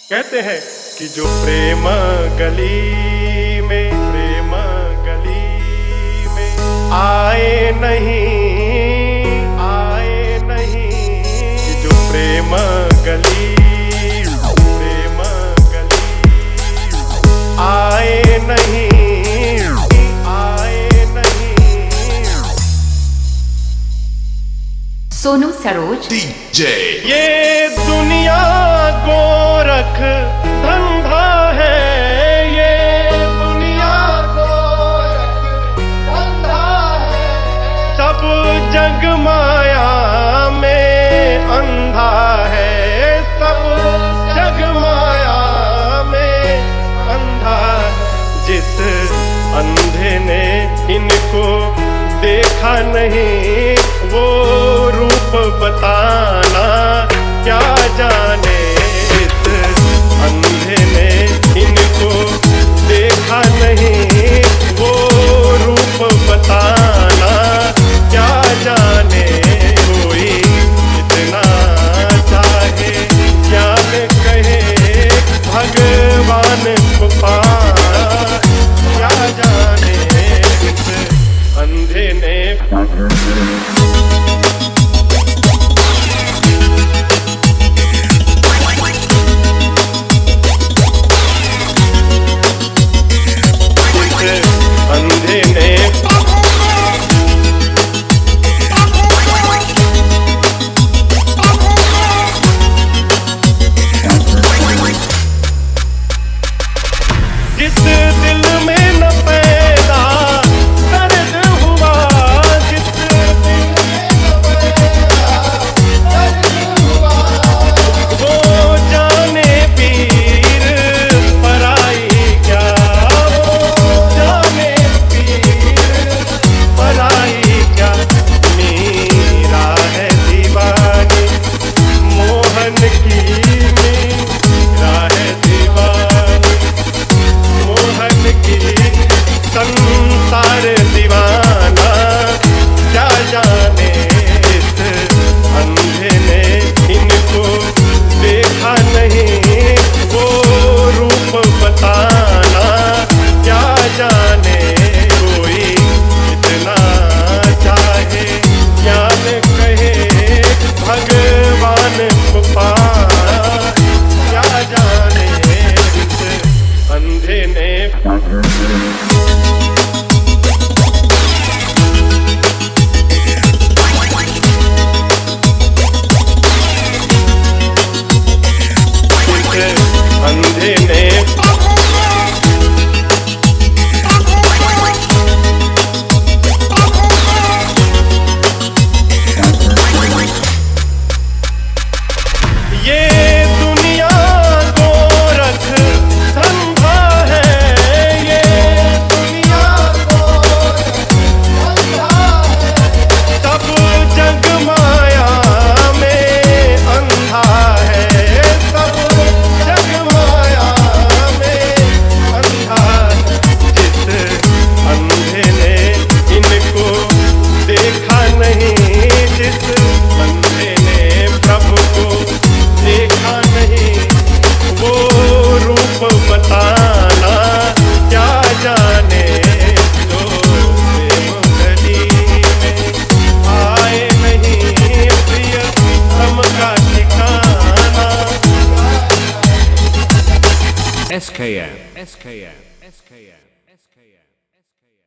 कहते हैं कि जो प्रेम गली में आए नहीं कि जो प्रेम गली आए नहीं सोनू सरोज DJ। ये दुनिया गोरख धंधा है, ये दुनिया गोरख धंधा है। सब जग माया में अंधा है, सब जग माया में अंधा है। जिस अंधे ने इनको देखा नहीं, वो रूप बताना क्या जाने। इस अंधे ने इनको देखा नहीं, वो रूप बताना क्या जाने। कोई इतना चाहे ज्ञान कहे, भगवान को पाना क्या जाने। इस अंधे ने जिस दिल में न पैदा दर्द हुआ, जिस दिल में न पैदा दर्द हुआ, वो जाने पीर पराई क्या, वो जाने पीर पराई क्या। मीरा है दीवानी मोहन की, मीरा है दीवानी मोहन की। संसार दीवाना क्या जाने। इस अंधे ने इनको देखा नहीं, वो रूप बताना क्या जाने। कोई इतना चाहे ज्ञान कहे, भगवान को पाना क्या जाने। इस अंधे ने अंधे ने ये दुनिया गोरख धंधा है, ये दुनिया गोरख धंधा है। सब जग माया में अंधा है, सब जग माया में अंधा है। जिस अंधे ने इनको देखा नहीं, जिस अंधे ने प्रभु को देखा नहीं, वो रूप बताना क्या जाने। जो प्रेम गली में आए नहीं, प्रिय हम का ठिकाना। SKM